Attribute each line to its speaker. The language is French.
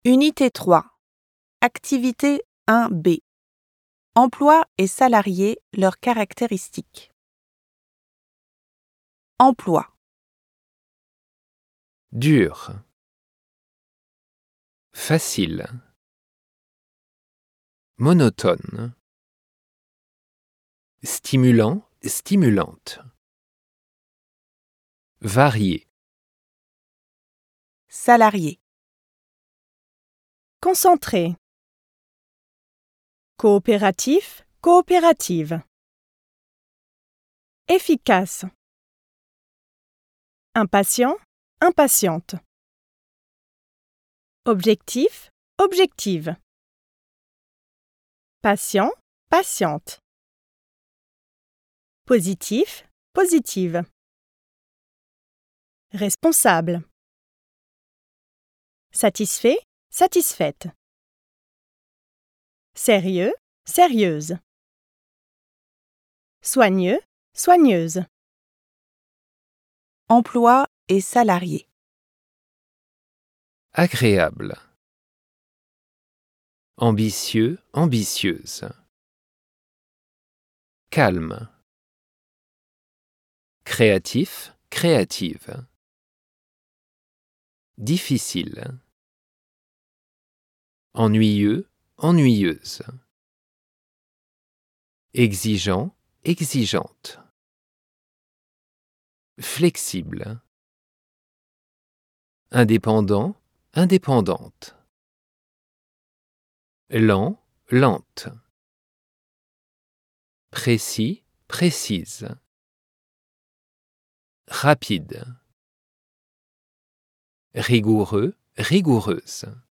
Speaker 1: Unité 3. Activité 1B. Emploi et salariés, leurs caractéristiques. Emploi.
Speaker 2: Dur. Facile. Monotone. Stimulant, stimulante. Varié.
Speaker 1: Salarié.
Speaker 3: Concentré. Coopératif, coopérative. Efficace. Impatient, impatiente. Objectif, objective. Patient, patiente. Positif, positive. Responsable. Satisfait, satisfaite. Sérieux, sérieuse. Soigneux, soigneuse.
Speaker 1: Emploi et salarié.
Speaker 2: Agréable. Ambitieux, ambitieuse. Calme. Créatif, créative. Difficile. Ennuyeux, ennuyeuse. Exigeant, exigeante. Flexible. Indépendant, indépendante. Lent, lente. Précis, précise. Rapide. Rigoureux, rigoureuse.